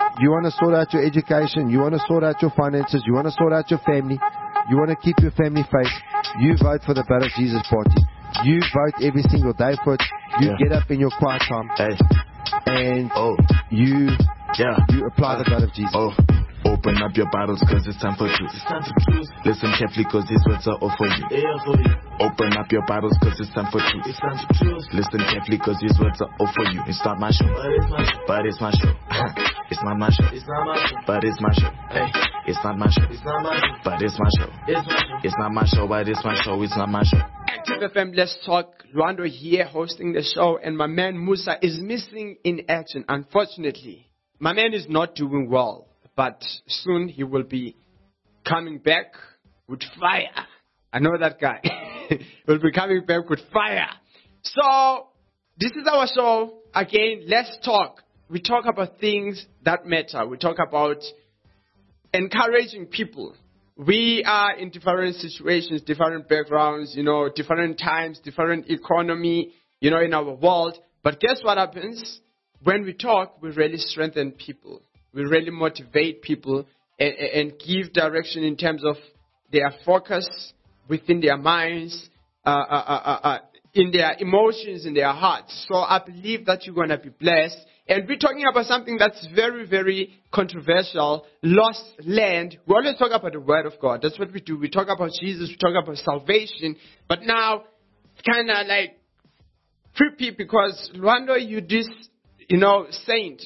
You want to sort out your education. You want to sort out your finances. You want to sort out your family. You want to keep your family face. You vote for the Blood of Jesus Party. You vote every single day for it. You get up in your quiet time. And you apply the blood of Jesus. Open up your Bibles cause it's time for truth. Listen carefully cause these words are all for you. Open up your Bibles cause it's time for truth. Listen carefully cause these words are all for you. It's not my show, but it's my show. It's not my show, but it's my show. It's not my show, but it's my show. It's not my show, but it's my show. It's not my show. Active FM, let's talk. Luando here hosting the show, and my man Musa is missing in action. Unfortunately, my man is not doing well. But soon he will be coming back with fire. I know that guy. Will be coming back with fire. So, this is our show. Again, let's talk. We talk about things that matter. We talk about encouraging people. We are in different situations, different backgrounds, different times, different economy, in our world. But guess what happens? When we talk, we really strengthen people. We really motivate people and give direction in terms of their focus within their minds, in their emotions, in their hearts. So I believe that you're going to be blessed. And we're talking about something that's very, very controversial, lost land. We always talk about the Word of God. That's what we do. We talk about Jesus. We talk about salvation. But now, it's kind of like creepy because, Luando, you this, saint.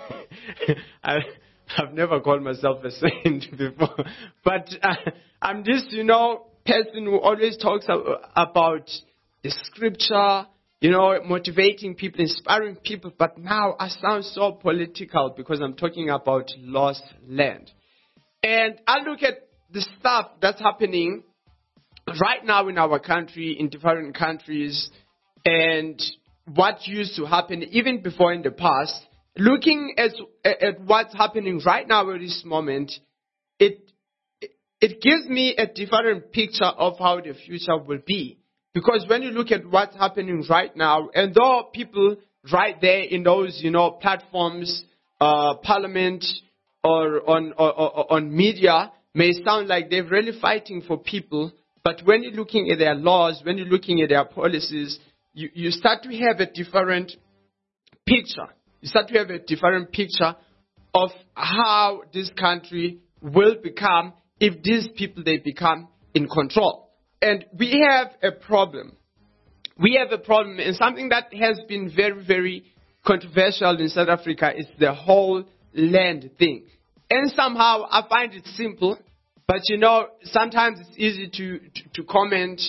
I've never called myself a saint before, but I'm this, person who always talks about the scripture, motivating people, inspiring people, but now I sound so political because I'm talking about lost land. And I look at the stuff that's happening right now in our country, in different countries, and what used to happen even before in the past. Looking at what's happening right now at this moment, it gives me a different picture of how the future will be. Because when you look at what's happening right now, and though people right there in those, platforms, parliament, or on media may sound like they're really fighting for people, but when you're looking at their laws, when you're looking at their policies, you start to have a different picture. You start to have a different picture of how this country will become if these people, they become in control. And we have a problem. We have a problem, and something that has been very, very controversial in South Africa is the whole land thing. And somehow I find it simple, but sometimes it's easy to comment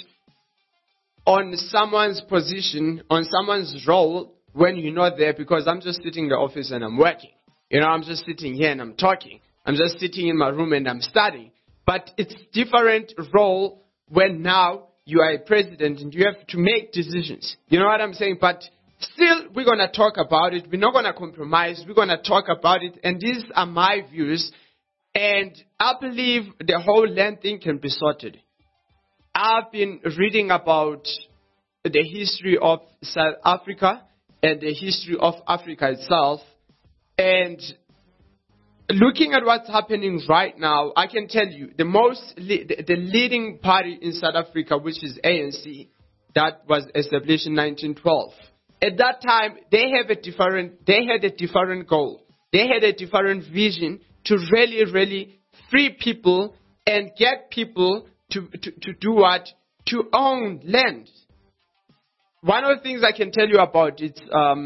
on someone's position, on someone's role, when you're not there, because I'm just sitting in the office and I'm working. I'm just sitting here and I'm talking. I'm just sitting in my room and I'm studying. But it's different role when now you are a president and you have to make decisions. You know what I'm saying? But still, we're going to talk about it. We're not going to compromise. We're going to talk about it. And these are my views. And I believe the whole land thing can be sorted. I've been reading about the history of South Africa and the history of Africa itself. And looking at what's happening right now, I can tell you the leading party in South Africa, which is ANC, that was established in 1912. At that time, they had a different goal. They had a different vision to really, really free people and get people to do what? To own land. One of the things I can tell you about it's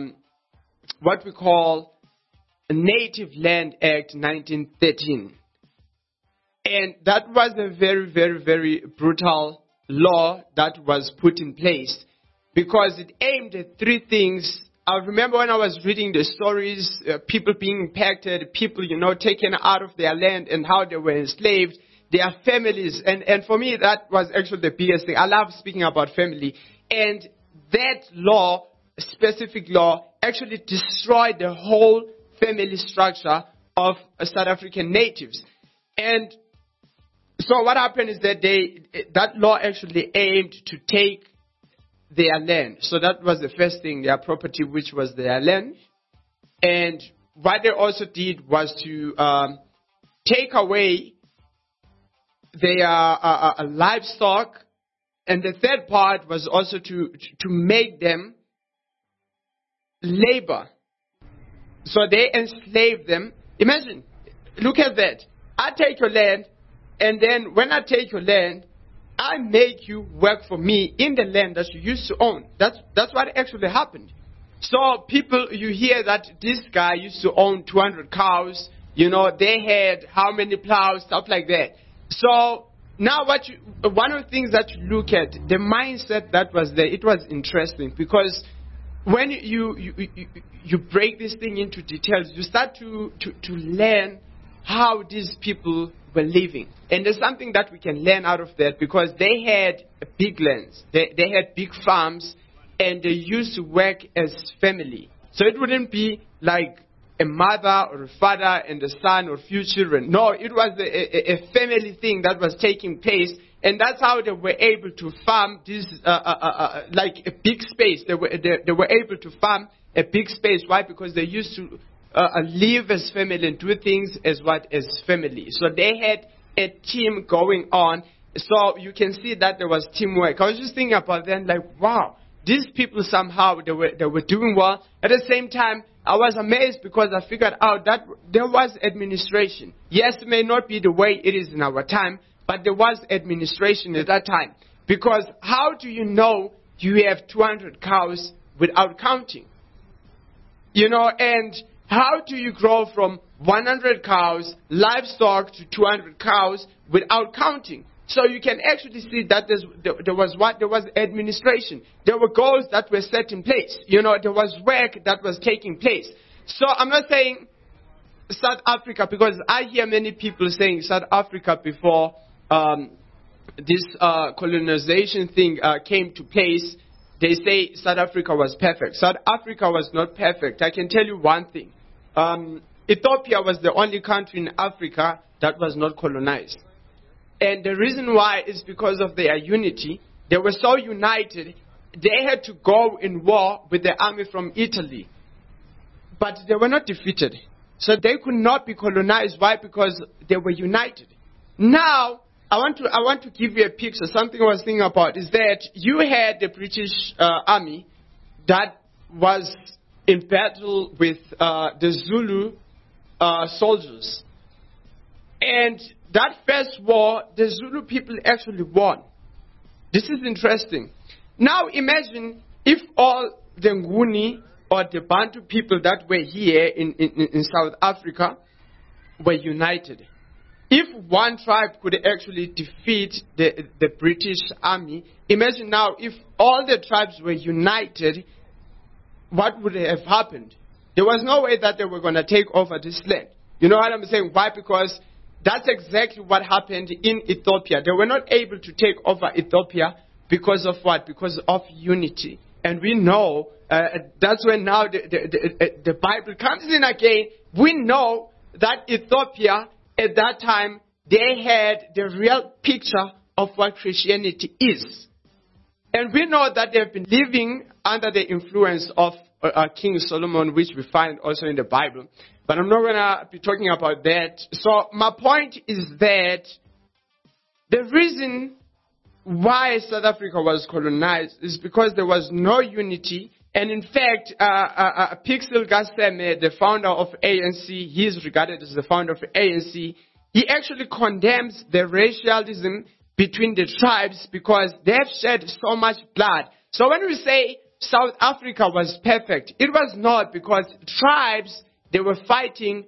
what we call Native Land Act 1913. And that was a very, very, very brutal law that was put in place because it aimed at three things. I remember when I was reading the stories, people being impacted, people, taken out of their land and how they were enslaved, their families. And for me, that was actually the biggest thing. I love speaking about family. And that law, specific law, actually destroyed the whole family structure of South African natives. And so what happened is that that law actually aimed to take their land. So that was the first thing, their property, which was their land. And what they also did was to take away their livestock, and the third part was also to make them labor. So they enslaved them. Imagine, look at that. I take your land, and then when I take your land, I make you work for me in the land that you used to own. That's what actually happened. So people, you hear that this guy used to own 200 cows. You know, they had how many plows, stuff like that. So now one of the things that you look at, the mindset that was there, it was interesting, because when you break this thing into details, you start to learn how these people were living. And there's something that we can learn out of that, because they had big lands, they had big farms, and they used to work as family. So it wouldn't be like a mother or a father and a son or few children. No, it was a family thing that was taking place, and that's how they were able to farm this like a big space. They were able to farm a big space. Why? Because they used to live as family and do things as family. So they had a team going on. So you can see that there was teamwork. I was just thinking about that, like, wow, these people somehow they were doing well. At the same time, I was amazed because I figured out that there was administration. Yes, it may not be the way it is in our time, but there was administration at that time. Because how do you know you have 200 cows without counting? You know, and how do you grow from 100 cows, livestock, to 200 cows without counting? So you can actually see that there was administration. There were goals that were set in place. You know, there was work that was taking place. So I'm not saying South Africa, because I hear many people saying South Africa before this colonization thing came to place. They say South Africa was perfect. South Africa was not perfect. I can tell you one thing. Ethiopia was the only country in Africa that was not colonized. And the reason why is because of their unity. They were so united, they had to go in war with the army from Italy. But they were not defeated. So they could not be colonized. Why? Because they were united. Now, I want to give you a picture. Something I was thinking about is that you had the British army that was in battle with the Zulu soldiers. And that first war, the Zulu people actually won. This is interesting. Now imagine if all the Nguni or the Bantu people that were here in South Africa were united. If one tribe could actually defeat the British army, imagine now if all the tribes were united, what would have happened? There was no way that they were going to take over this land. You know what I'm saying? Why? Because that's exactly what happened in Ethiopia. They were not able to take over Ethiopia because of what? Because of unity. And we know, that's when now the Bible comes in again. We know that Ethiopia, at that time, they had the real picture of what Christianity is. And we know that they've been living under the influence of King Solomon, which we find also in the Bible. But I'm not going to be talking about that. So my point is that the reason why South Africa was colonized is because there was no unity. And in fact, Pixel Gaseme, the founder of ANC, he is regarded as the founder of ANC. He actually condemns the racialism between the tribes because they have shed so much blood. So when we say South Africa was perfect, it was not, because tribes, they were fighting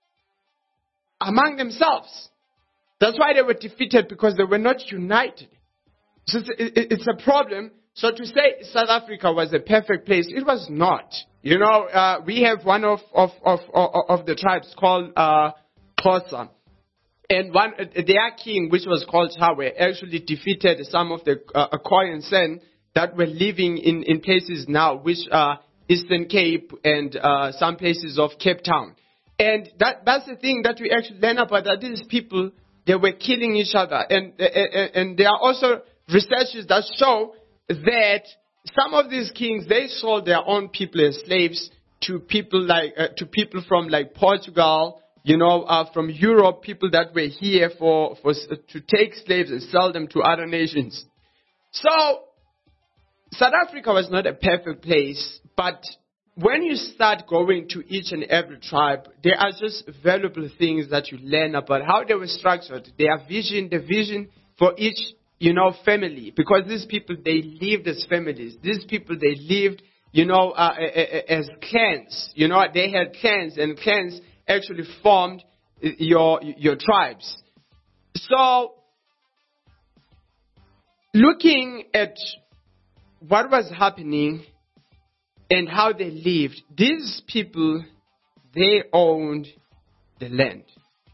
among themselves. That's why they were defeated, because they were not united. So it's a problem. So to say South Africa was a perfect place, it was not. You know, we have one of the tribes called Xhosa. And their king, which was called Tawe, actually defeated some of the Khoisan San that were living in places now, which are Eastern Cape and some places of Cape Town. And that's the thing that we actually learn about, that these people, they were killing each other. And there are also researches that show that some of these kings, they sold their own people as slaves to people from like Portugal, from Europe, people that were here to take slaves and sell them to other nations. So South Africa was not a perfect place, but when you start going to each and every tribe, there are just valuable things that you learn about how they were structured, their vision, the vision for each, family. Because these people, they lived as families. These people, they lived, as clans. They had clans, and clans actually formed your tribes. So, looking at what was happening and how they lived, these people, they owned the land.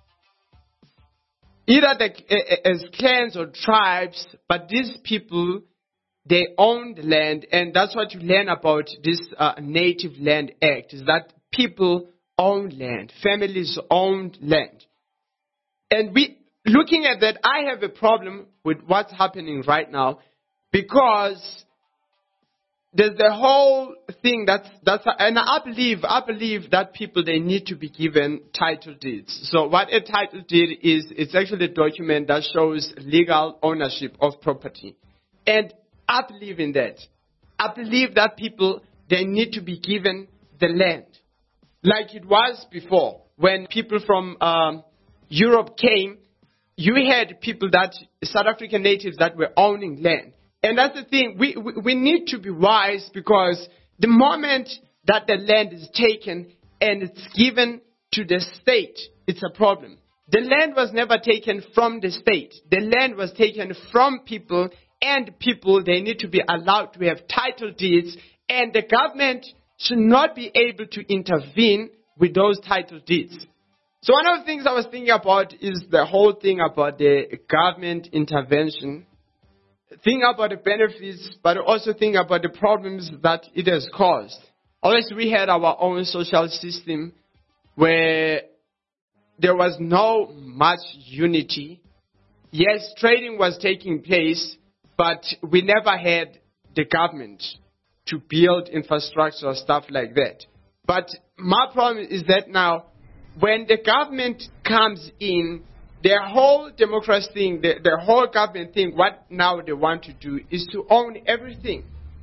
Either as clans or tribes, but these people, they owned the land, and that's what you learn about this Native Land Act, is that people own land, families owned land. And looking at that, I have a problem with what's happening right now, because there's the whole thing and I believe that people, they need to be given title deeds. So what a title deed is, it's actually a document that shows legal ownership of property. And I believe in that. I believe that people, they need to be given the land. Like it was before. When people from Europe came, you had people South African natives that were owning land. And that's the thing, we need to be wise, because the moment that the land is taken and it's given to the state, it's a problem. The land was never taken from the state. The land was taken from people, and people, they need to be allowed to have title deeds, and the government should not be able to intervene with those title deeds. So one of the things I was thinking about is the whole thing about the government intervention. Think about the benefits, but also think about the problems that it has caused. Obviously, we had our own social system where there was no much unity. Yes, trading was taking place, but we never had the government to build infrastructure or stuff like that. But my problem is that now, when the government comes in, their whole democracy thing, their whole government thing, what now they want to do is to own everything.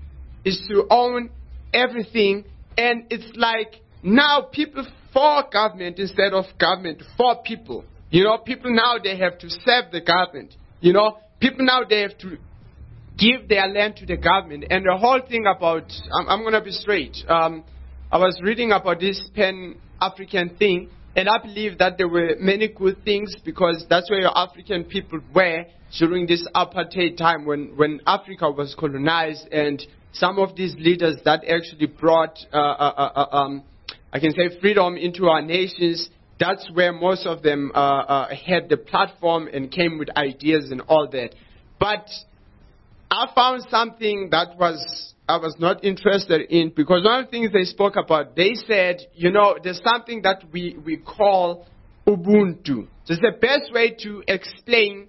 And it's like now people for government instead of government for people. People now, they have to serve the government. People now, they have to give their land to the government. And the whole thing about, I'm going to be straight. I was reading about this Pan-African thing. And I believe that there were many good things, because that's where your African people were during this apartheid time when Africa was colonized, and some of these leaders that actually brought, I can say, freedom into our nations, that's where most of them had the platform and came with ideas and all that. But I found something that I was not interested in, because one of the things they spoke about, they said, there's something that we call Ubuntu. So it's the best way to explain,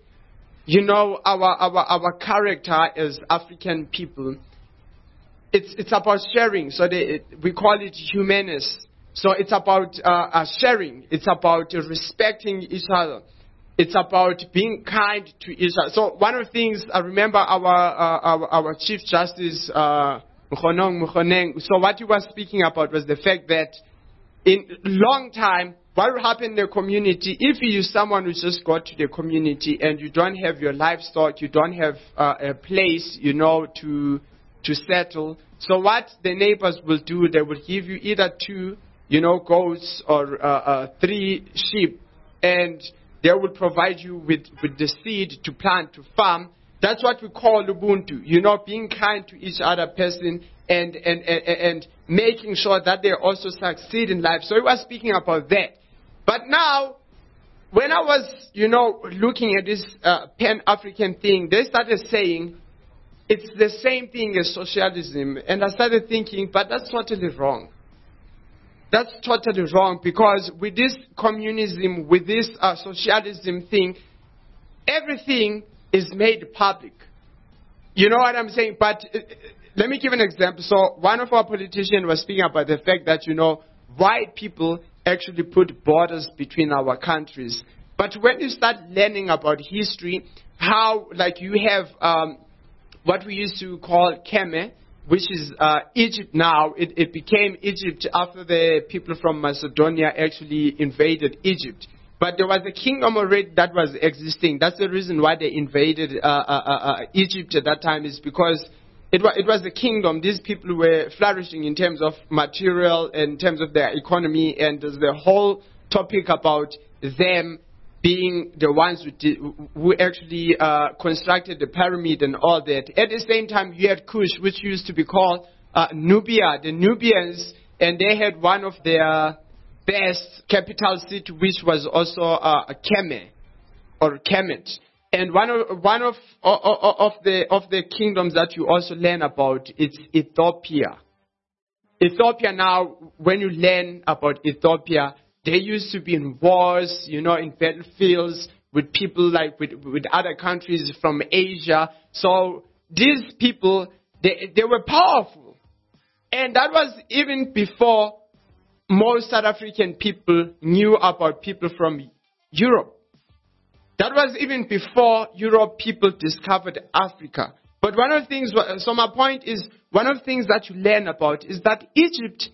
our character as African people. It's about sharing. So we call it humanist. So it's about sharing. It's about respecting each other. It's about being kind to each other. So one of the things, I remember our Chief Justice, Mkhoneng, so what he was speaking about was the fact that in long time, what will happen in the community, if you use someone who just got to the community and you don't have your livestock, you don't have a place, to settle. So what the neighbors will do, they will give you either 2, goats or 3 sheep, and they will provide you with the seed to plant, to farm. That's what we call Ubuntu. Being kind to each other person and making sure that they also succeed in life. So he was speaking about that. But now, when I was, looking at this Pan-African thing, they started saying it's the same thing as socialism. And I started thinking, but that's totally wrong. That's totally wrong, because with this communism, with this socialism thing, everything is made public. You know what I'm saying? But let me give an example. So one of our politicians was speaking about the fact that, white people actually put borders between our countries. But when you start learning about history, how, like, you have what we used to call Keme, which is Egypt now. It became Egypt after the people from Macedonia actually invaded Egypt. But there was a kingdom already that was existing. That's the reason why they invaded Egypt at that time, is because it was a kingdom. These people were flourishing in terms of material, in terms of their economy, and there's the whole topic about them being the ones who actually constructed the pyramid and all that. At the same time, you had Kush, which used to be called Nubia. The Nubians, and they had one of their best capital city, which was also Keme or Kemet. And one of the kingdoms that you also learn about, it's Ethiopia. Ethiopia now, when you learn about Ethiopia, they used to be in wars, in battlefields with people like with other countries from Asia. So these people, they were powerful. And that was even before most South African people knew about people from Europe. That was even before Europe people discovered Africa. But one of the things, so my point is, one of the things that you learn about is that Egypt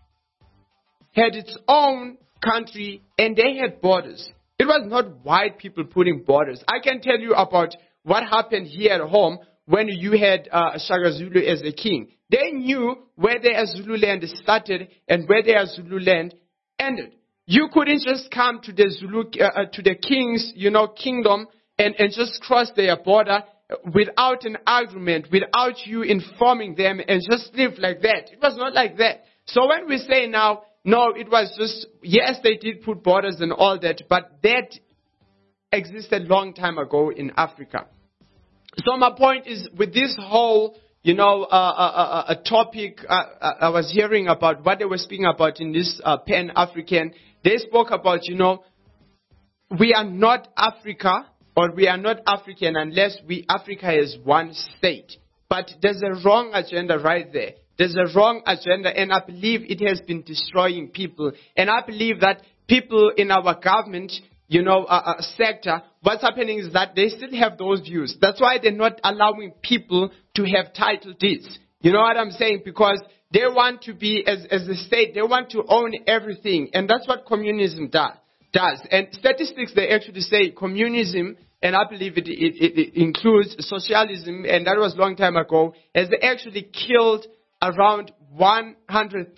had its own country and they had borders. It was not white people putting borders. I can tell you about what happened here at home when you had Shaka Zulu as a king. They knew where their Zululand started and where their Zululand ended. You couldn't just come to the Zulu, to the king's, kingdom and just cross their border without an argument, without you informing them and just live like that. It was not like that. So when we say now, no, it was just, yes, they did put borders and all that, but that existed a long time ago in Africa. So my point is, with this whole, a topic I was hearing about, what they were speaking about in this Pan-African, they spoke about, we are not Africa, or we are not African unless Africa is one state. But there's a wrong agenda right there. There's a wrong agenda, and I believe it has been destroying people. And I believe that people in our government, sector, what's happening is that they still have those views. That's why they're not allowing people to have title deeds. You know what I'm saying? Because they want to be, as a state, they want to own everything. And that's what communism does. And statistics, they actually say communism, and I believe it includes socialism, and that was a long time ago, as they actually killed around 100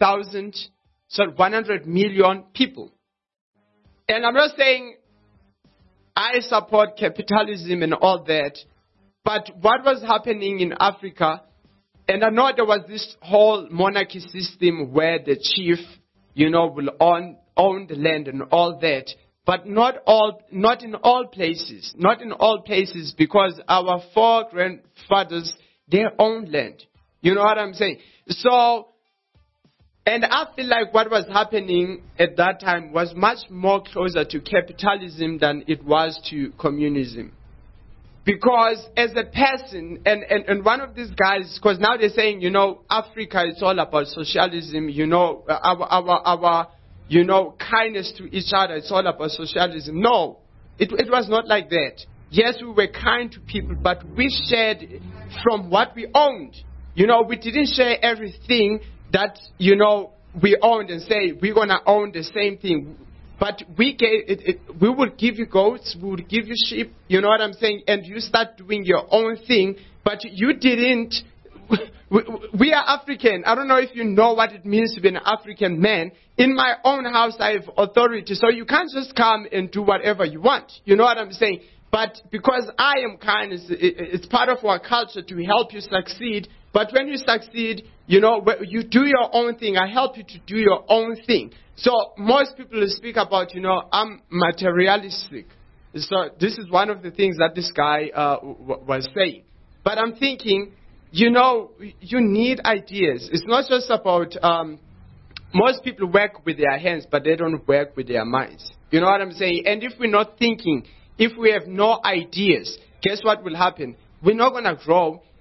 million people. And I'm not saying I support capitalism and all that, but what was happening in Africa, and I know there was this whole monarchy system where the chief, will own the land and all that, but not in all places. Not in all places, because our foregrandfathers, they owned land. You know what I'm saying? So, and I feel like what was happening at that time was much more closer to capitalism than it was to communism. Because as a person, and one of these guys, because now they're saying, Africa is all about socialism, our kindness to each other, it's all about socialism. No, it was not like that. Yes, we were kind to people, but we shared from what we owned. We didn't share everything that, we owned and say, we're going to own the same thing. But we would give you goats, we would give you sheep, you know what I'm saying? And you start doing your own thing, but you didn't. We are African. I don't know if you know what it means to be an African man. In my own house, I have authority, so you can't just come and do whatever you want. You know what I'm saying? But because I am kind, it's part of our culture to help you succeed. But when you succeed, you do your own thing. I help you to do your own thing. So most people speak about, I'm materialistic. So this is one of the things that this guy was saying. But I'm thinking, you need ideas. It's not just about, most people work with their hands, but they don't work with their minds. You know what I'm saying? And if we're not thinking, if we have no ideas, guess what will happen? We're not going to grow.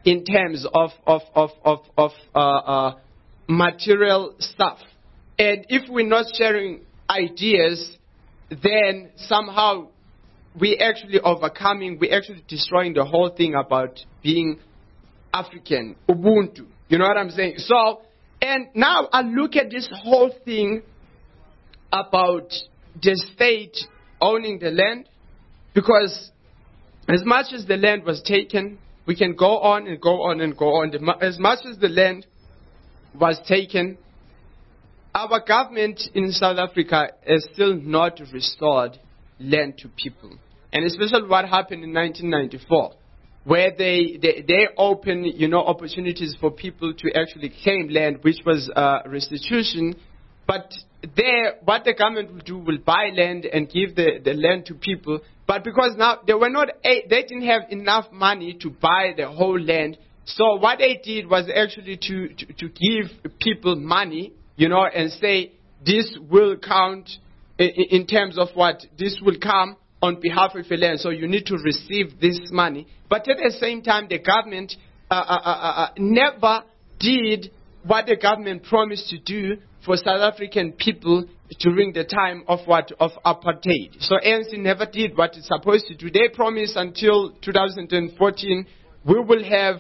in terms of material stuff. And if we're not sharing ideas, then somehow we're actually destroying the whole thing about being African, Ubuntu. You know what I'm saying? So, and now I look at this whole thing about the state owning the land, because as much as the land was taken, we can go on and go on and go on. As much as the land was taken, our government in South Africa has still not restored land to people. And especially what happened in 1994, where they opened, opportunities for people to actually claim land, which was restitution. But what the government will do will buy land and give the land to people. But because now they didn't have enough money to buy the whole land, so what they did was actually to give people money, and say this will count in terms of what this will come on behalf of the land. So you need to receive this money. But at the same time, the government never did what the government promised to do for South African people during the time of apartheid. So ANC never did what it's supposed to do. They promised until 2014 we will have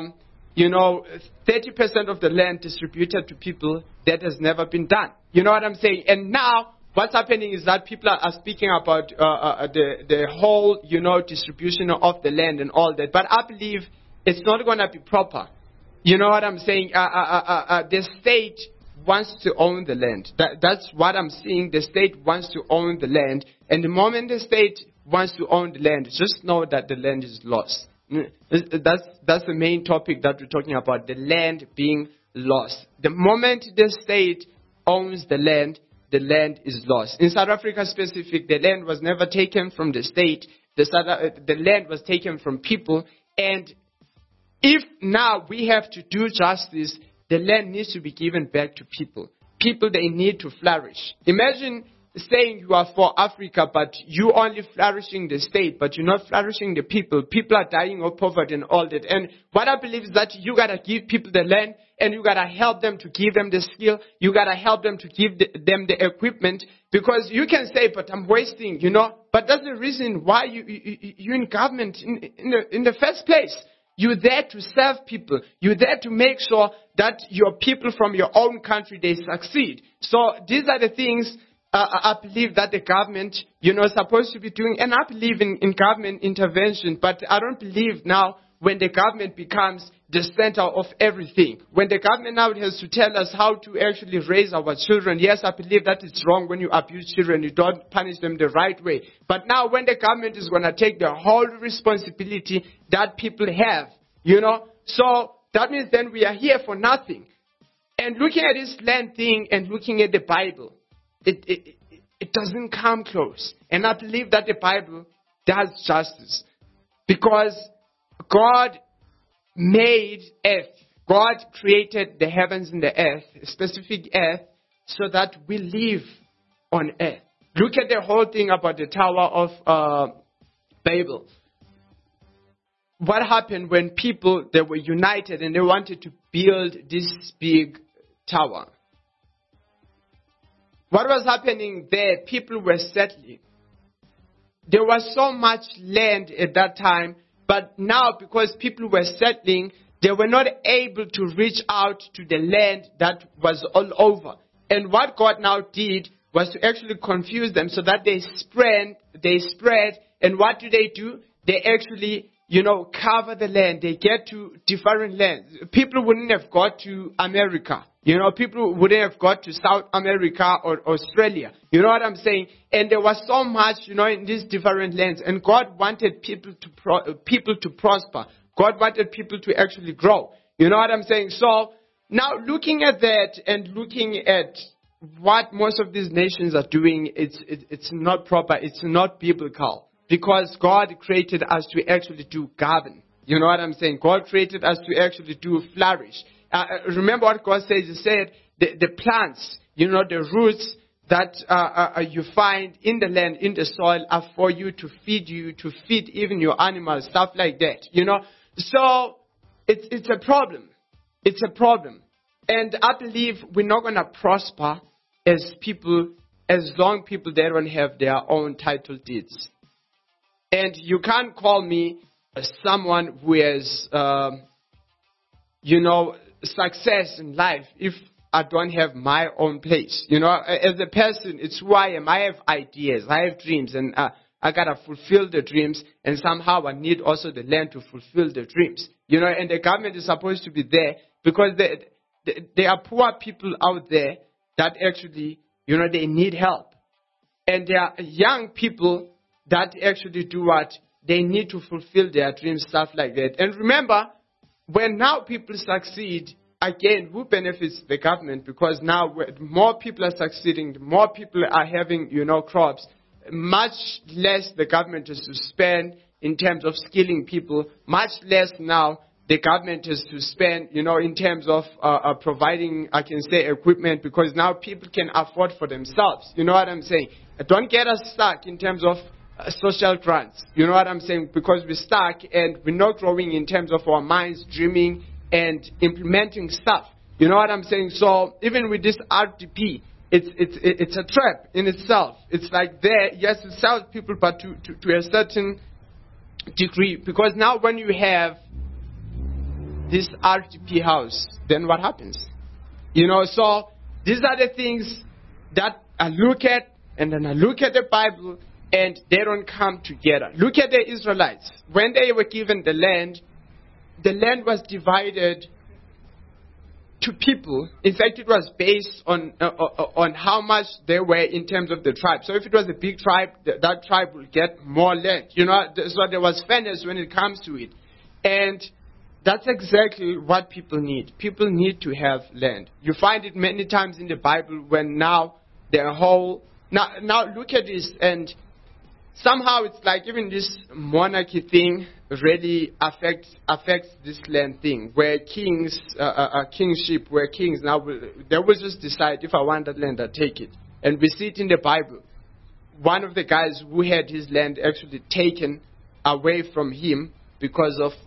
30% of the land distributed to people. That has never been done. You know what I'm saying? And now what's happening is that people are speaking about the whole distribution of the land and all that. But I believe it's not going to be proper. You know what I'm saying? The state wants to own the land. That's what I'm seeing. The state wants to own the land. And the moment the state wants to own the land, just know that the land is lost. That's the main topic that we're talking about, the land being lost. The moment the state owns the land is lost. In South Africa specific, the land was never taken from the state. The land was taken from people. And if now we have to do justice, the land needs to be given back to people. People, they need to flourish. Imagine saying you are for Africa, but you only flourishing the state, but you're not flourishing the people. People are dying of poverty and all that. And what I believe is that you got to give people the land, and you got to help them to give them the skill. You got to help them to give them the equipment. Because you can say, but I'm wasting, But that's the reason why you're in government in the first place. You're there to serve people. You're there to make sure that your people from your own country, they succeed. So these are the things I believe that the government, is supposed to be doing. And I believe in government intervention. But I don't believe now when the government becomes the center of everything. When the government now has to tell us how to actually raise our children. Yes, I believe that it's wrong when you abuse children. You don't punish them the right way. But now when the government is going to take the whole responsibility that people have, so that means then we are here for nothing. And looking at this land thing and looking at the Bible, it doesn't come close. And I believe that the Bible does justice. Because God made earth. God created the heavens and the earth, a specific earth, so that we live on earth. Look at the whole thing about the Tower of Babel. What happened when people, they were united and they wanted to build this big tower? What was happening there? People were settling. There was so much land at that time, but now because people were settling, they were not able to reach out to the land that was all over. And what God now did was to actually confuse them so that they spread. And what do? They actually, cover the land. They get to different lands. People wouldn't have got to America. People wouldn't have got to South America or Australia. You know what I'm saying? And there was so much, in these different lands. And God wanted people to prosper. God wanted people to actually grow. You know what I'm saying? So now looking at that and looking at what most of these nations are doing, it's not proper. It's not biblical. Because God created us to actually do govern. You know what I'm saying? God created us to actually do flourish. Remember what God says? He said the plants, the roots that you find in the land, in the soil, are for you, to feed even your animals, stuff like that. So it's a problem. It's a problem. And I believe we're not going to prosper as long people they don't have their own title deeds. And you can't call me someone who has, success in life if I don't have my own place. As a person, it's who I am. I have ideas. I have dreams. And I got to fulfill the dreams. And somehow I need also the land to fulfill the dreams. And the government is supposed to be there because there are poor people out there that actually, they need help. And there are young people that actually do what? They need to fulfill their dreams, stuff like that. And remember, when now people succeed, again, who benefits the government? Because now more people are succeeding, more people are having, crops, much less the government has to spend in terms of skilling people, much less now the government has to spend, in terms of providing, I can say, equipment, because now people can afford for themselves. You know what I'm saying? Don't get us stuck in terms of social grants. You know what I'm saying? Because we're stuck and we're not growing in terms of our minds, dreaming and implementing stuff. You know what I'm saying? So even with this RDP, it's a trap in itself. It's like there, yes, it sells people, but to a certain degree. Because now when you have this RDP house, then what happens? So these are the things that I look at, and then I look at the Bible, and they don't come together. Look at the Israelites. When they were given the land was divided to people. In fact, it was based on how much they were in terms of the tribe. So if it was a big tribe, that tribe will get more land. So there was fairness when it comes to it. And that's exactly what people need. People need to have land. You find it many times in the Bible when now their whole... Now look at this, and somehow it's like even this monarchy thing really affects this land thing, where kings, kingship, where kings now they will just decide, if I want that land, I take it. And we see it in the Bible. One of the guys who had his land actually taken away from him because of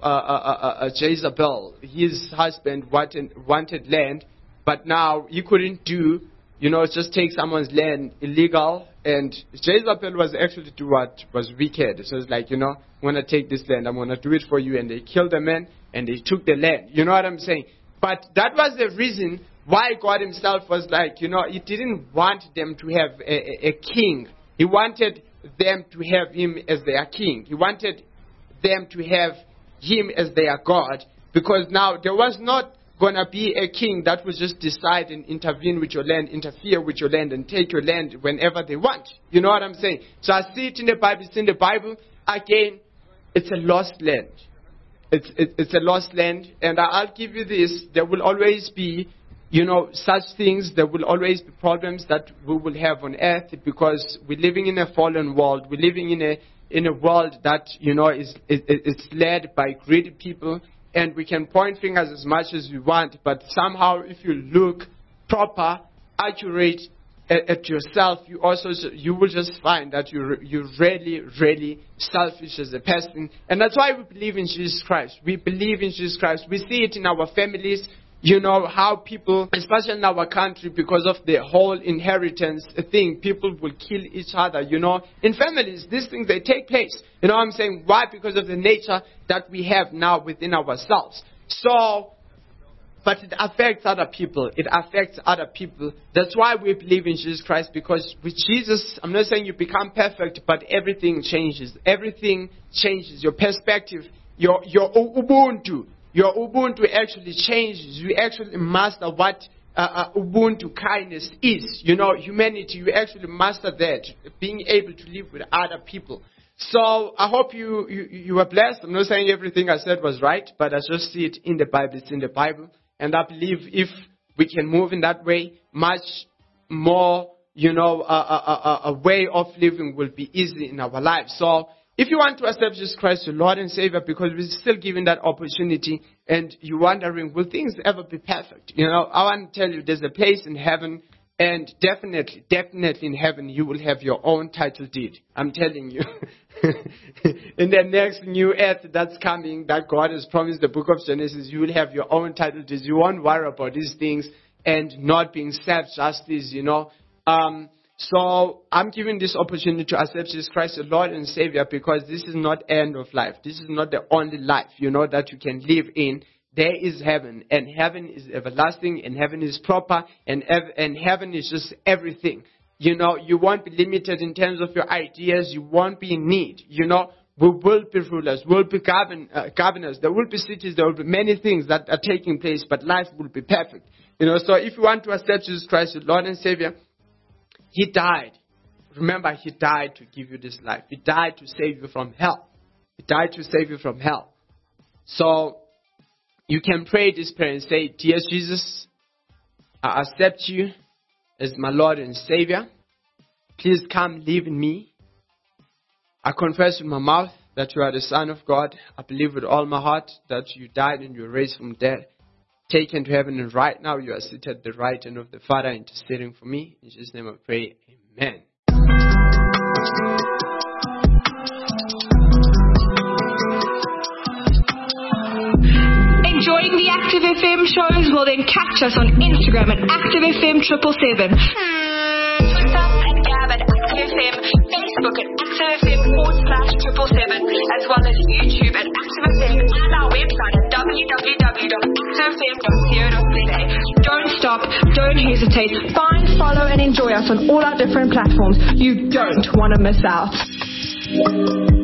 Jezebel. His husband wanted land, but now he couldn't do, just take someone's land illegal. And Jezebel was actually do what was wicked. So it's like, I'm going to take this land, I'm going to do it for you. And they killed the man and they took the land. You know what I'm saying? But that was the reason why God himself was like, he didn't want them to have a king. He wanted them to have him as their king. He wanted them to have him as their God. Because now there was not going to be a king that would just decide and intervene with your land, interfere with your land, and take your land whenever they want. You know what I'm saying? So I see it in the Bible. It's in the Bible. Again, it's a lost land. It's a lost land. And I'll give you this. There will always be, such things. There will always be problems that we will have on earth because we're living in a fallen world. We're living in a world that, is led by greedy people. And we can point fingers as much as we want, but somehow if you look proper, accurate at yourself, you will just find that you're really, really selfish as a person. And that's why we believe in Jesus Christ. We believe in Jesus Christ. We see it in our families. How people, especially in our country, because of the whole inheritance thing, people will kill each other, In families, these things, they take place. You know what I'm saying? Why? Because of the nature that we have now within ourselves. So, but it affects other people. It affects other people. That's why we believe in Jesus Christ, because with Jesus, I'm not saying you become perfect, but everything changes. Everything changes. Your perspective, your Ubuntu. Your Ubuntu actually changes. You actually master what Ubuntu kindness is. Humanity, you actually master that. Being able to live with other people. So I hope you are blessed. I'm not saying everything I said was right, but I just see it in the Bible. It's in the Bible. And I believe if we can move in that way, much more, a way of living will be easy in our lives. So if you want to accept Jesus Christ, your Lord and Savior, because we're still given that opportunity, and you're wondering, will things ever be perfect? I want to tell you, there's a place in heaven, And definitely in heaven, you will have your own title deed. I'm telling you. In the next new earth that's coming, that God has promised, the book of Genesis, you will have your own title deeds. You won't worry about these things and not being self-justice, So I'm giving this opportunity to accept Jesus Christ, the Lord and Savior, because this is not end of life. This is not the only life, that you can live in. There is heaven, and heaven is everlasting, and heaven is proper, and heaven is just everything. You won't be limited in terms of your ideas. You won't be in need. We will be rulers. We'll be governors. There will be cities. There will be many things that are taking place, but life will be perfect. So if you want to accept Jesus Christ, your Lord and Savior, He died. Remember, He died to give you this life. He died to save you from hell. He died to save you from hell. So you can pray this prayer and say, Dear Jesus, I accept you as my Lord and Savior. Please come live in me. I confess with my mouth that you are the Son of God. I believe with all my heart that you died and you were raised from dead, taken to heaven, and right now you are seated at the right hand of the Father, interceding for me. In Jesus' name I pray, amen. Enjoying the Active FM shows? Well, then catch us on Instagram at ActiveFM777, Twitter at Gab at ActiveFM, Facebook at ActiveFM/777, as well as YouTube at ActiveFM and our website at www.activefm.co.za. Don't stop, don't hesitate. Find, follow, and enjoy us on all our different platforms. You don't want to miss out.